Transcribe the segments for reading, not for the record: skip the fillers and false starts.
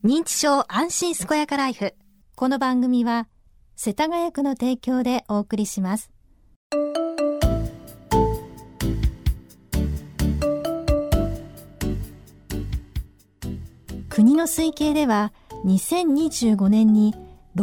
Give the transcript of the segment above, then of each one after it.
認知症安心健やかライフ。この番組は世田谷区の提供でお送りします。国の推計では2025年に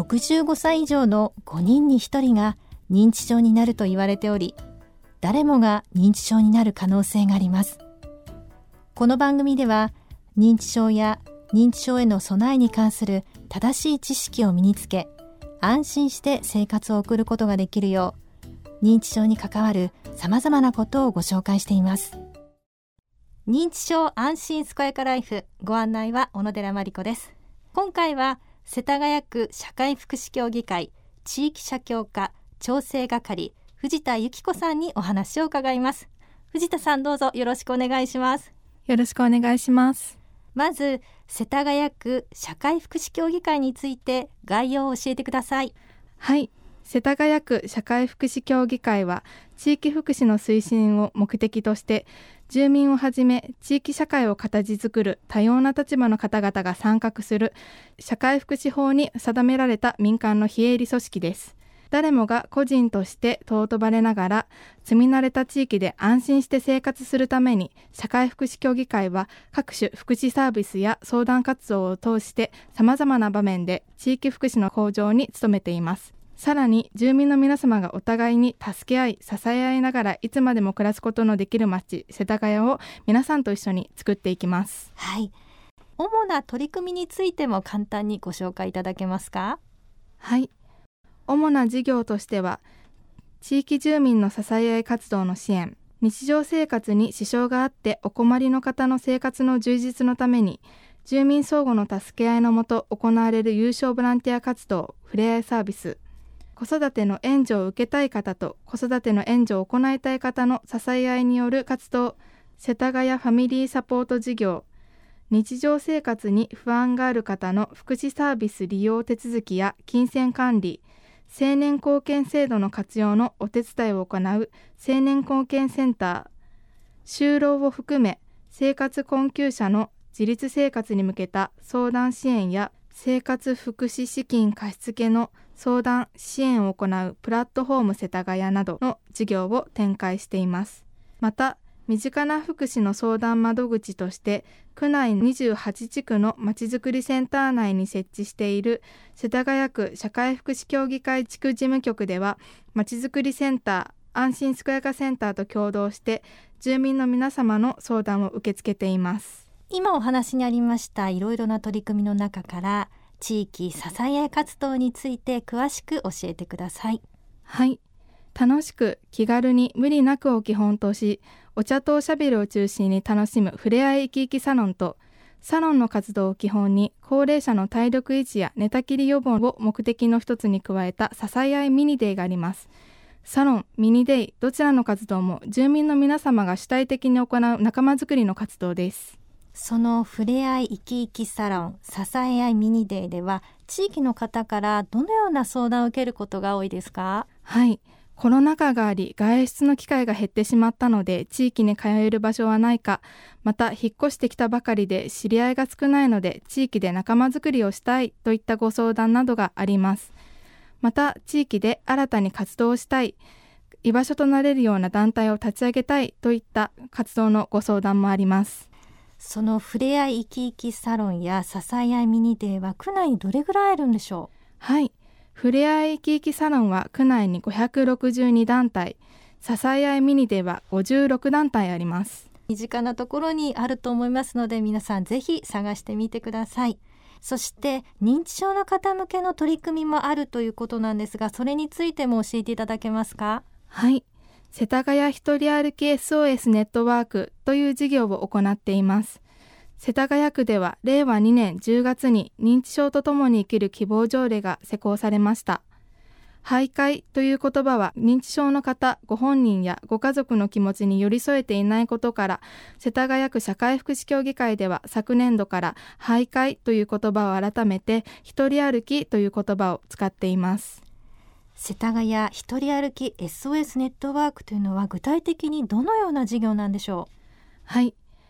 65歳以上の5人に1人が認知症になると言われており、誰もが認知症になる可能性があります。この番組では認知症や認知症への備えに関する正しい知識を身につけ、安心して生活を送ることができるよう、認知症に関わるさまざまなことをご紹介しています。認知症安心健やかライフ、ご案内は小野寺真理子です。今回は世田谷区社会福祉協議会地域社協課調整係藤田由紀子さんにお話を伺います。藤田さん、どうぞよろしくお願いします。 よろしくお願いします。 まず世田谷区社会福祉協議会について概要を教えてください。 はい、世田谷区社会福祉協議会は地域福祉の推進を目的として住民をはじめ地域社会を形作る多様な立場の方々が参画する社会福祉法に定められた民間の非営利組織です。誰もが個人として尊ばれながら住み慣れた地域で安心して生活するために、社会福祉協議会は各種福祉サービスや相談活動を通して様々な場面で地域福祉の向上に努めています。さらに住民の皆様がお互いに助け合い支え合いながらいつまでも暮らすことのできる街世田谷を皆さんと一緒に作っていきます。 はい、主な取り組みについても簡単にご紹介いただけますか？ はい、主な事業としては地域住民の支え合い活動の支援、日常生活に支障があってお困りの方の生活の充実のために住民相互の助け合いのもと行われる有償ボランティア活動ふれあいサービス、子育ての援助を受けたい方と子育ての援助を行いたい方の支え合いによる活動世田谷ファミリーサポート事業、日常生活に不安がある方の福祉サービス利用手続きや金銭管理、青年貢献制度の活用のお手伝いを行う青年貢献センター、就労を含め生活困窮者の自立生活に向けた相談支援や生活福祉資金貸付の相談支援を行うプラットフォーム世田谷などの事業を展開しています。また身近な福祉の相談窓口として区内28地区のまちづくりセンター内に設置している世田谷区社会福祉協議会地区事務局では、まちづくりセンター安心健やかセンターと共同して住民の皆様の相談を受け付けています。 今お話にありましたいろいろな取り組みの中から地域支え合い活動について詳しく教えてください。 はい、楽しく気軽に無理なくを基本とし、お茶とおしゃべりを中心に楽しむふれあい生き生きサロンと、サロンの活動を基本に高齢者の体力維持や寝たきり予防を目的の一つに加えた支え合いミニデイがあります。サロン、ミニデイ、どちらの活動も住民の皆様が主体的に行う仲間づくりの活動です。 そのふれあい生き生きサロン、支え合いミニデイでは地域の方からどのような相談を受けることが多いですか？ はい、コロナ禍があり外出の機会が減ってしまったので地域に通える場所はないか、また引っ越してきたばかりで知り合いが少ないので地域で仲間づくりをしたいといったご相談などがあります。また地域で新たに活動したい、居場所となれるような団体を立ち上げたいといった活動のご相談もあります。 そのふれあい生き生きサロンや支え合いミニデイは区内にどれぐらいあるんでしょう？ はい、ふれあい生き生きサロンは区内に562団体、支え合いミニデイは56団体あります。 身近なところにあると思いますので皆さんぜひ探してみてください。そして認知症の方向けの取り組みもあるということなんですが、それについても教えていただけますか？ はい、世田谷一人歩き SOS ネットワークという事業を行っています。世田谷区では令和2年10月に認知症とともに生きる希望条例が施行されました。徘徊という言葉は認知症の方ご本人やご家族の気持ちに寄り添えていないことから、世田谷区社会福祉協議会では昨年度から徘徊という言葉を改めて一人歩きという言葉を使っています。 世田谷一人歩き SOS ネットワークというのは具体的にどのような事業なんでしょう？ はい、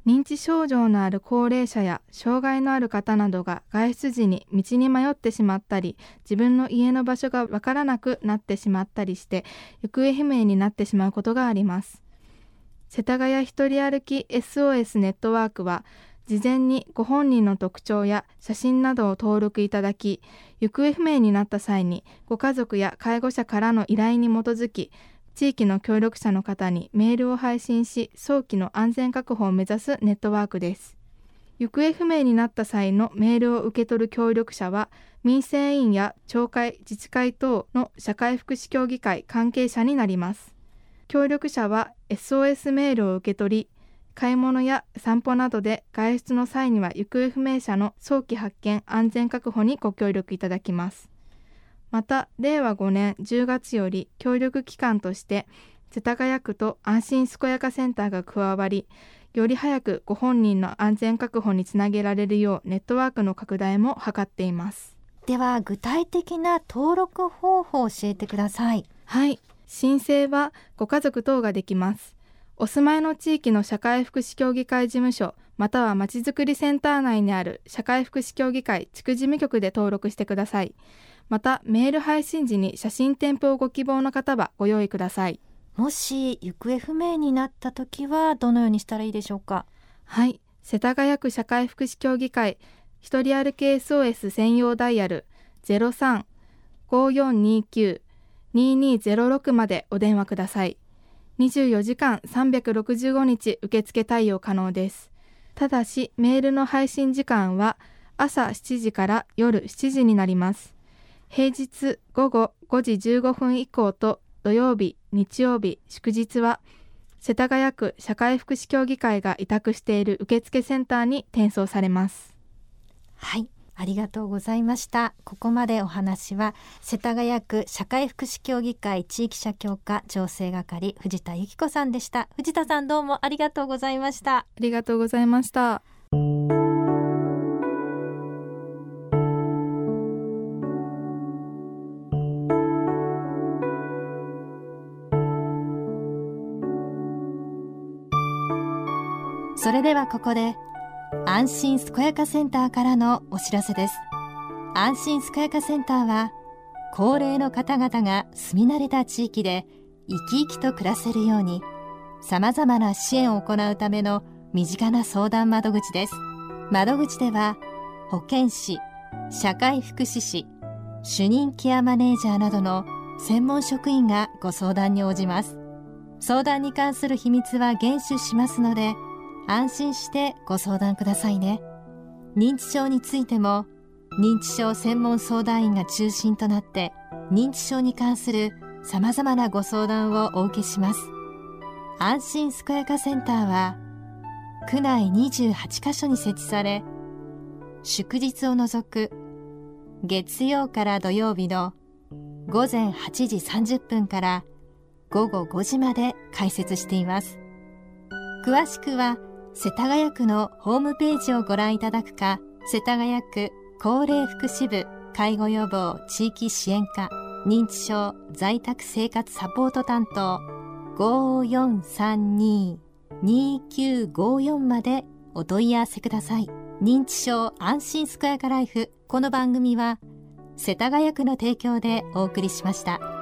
認知症状のある高齢者や障害のある方などが外出時に道に迷ってしまったり、自分の家の場所がわからなくなってしまったりして行方不明になってしまうことがあります。世田谷一人歩き SOS ネットワークは、事前にご本人の特徴や写真などを登録いただき、行方不明になった際にご家族や介護者からの依頼に基づき、地域の協力者の方にメールを配信し、早期の安全確保を目指すネットワークです。行方不明になった際のメールを受け取る協力者は、民生委員や町会、自治会等の社会福祉協議会関係者になります。協力者は SOS メールを受け取り、買い物や散歩などで外出の際には行方不明者の早期発見・安全確保にご協力いただきます。また、令和5年10月より協力機関として、世田谷区と安心健やかセンターが加わり、より早くご本人の安全確保につなげられるようネットワークの拡大も図っています。 では、具体的な登録方法を教えてください。 はい、申請はご家族等ができます。お住まいの地域の社会福祉協議会事務所、またはまちづくりセンター内にある社会福祉協議会地区事務局で登録してください。また、メール配信時に写真添付をご希望の方はご用意ください。 もし行方不明になったときはどのようにしたらいいでしょうか？ はい、世田谷区社会福祉協議会一人歩き SOS 専用ダイヤル 03-5429-2206 までお電話ください。24時間365日受付対応可能です。ただし、メールの配信時間は朝7時から夜7時になります。平日午後5時15分以降と土曜日、日曜日、祝日は世田谷区社会福祉協議会が委託している受付センターに転送されます。 はい、ありがとうございました。ここまでお話は世田谷区社会福祉協議会地域社協課調整係藤田由紀子さんでした。藤田さん、どうもありがとうございました。 ありがとうございました。 それではここで安心健やかセンターからのお知らせです。安心健やかセンターは、高齢の方々が住み慣れた地域で生き生きと暮らせるように、様々な支援を行うための身近な相談窓口です。窓口では、保健師、社会福祉士、主任ケアマネージャーなどの専門職員がご相談に応じます。相談に関する秘密は厳守しますので、安心してご相談くださいね。認知症についても、認知症専門相談員が中心となって、認知症に関する様々なご相談をお受けします。安心健やかセンターは、区内28カ所に設置され、祝日を除く月曜から土曜日の午前8時30分から午後5時まで開設しています。詳しくは、世田谷区のホームページをご覧いただくか、世田谷区高齢福祉部介護予防地域支援課認知症在宅生活サポート担当 5432-2954 までお問い合わせください。認知症安心健やかライフ。この番組は世田谷区の提供でお送りしました。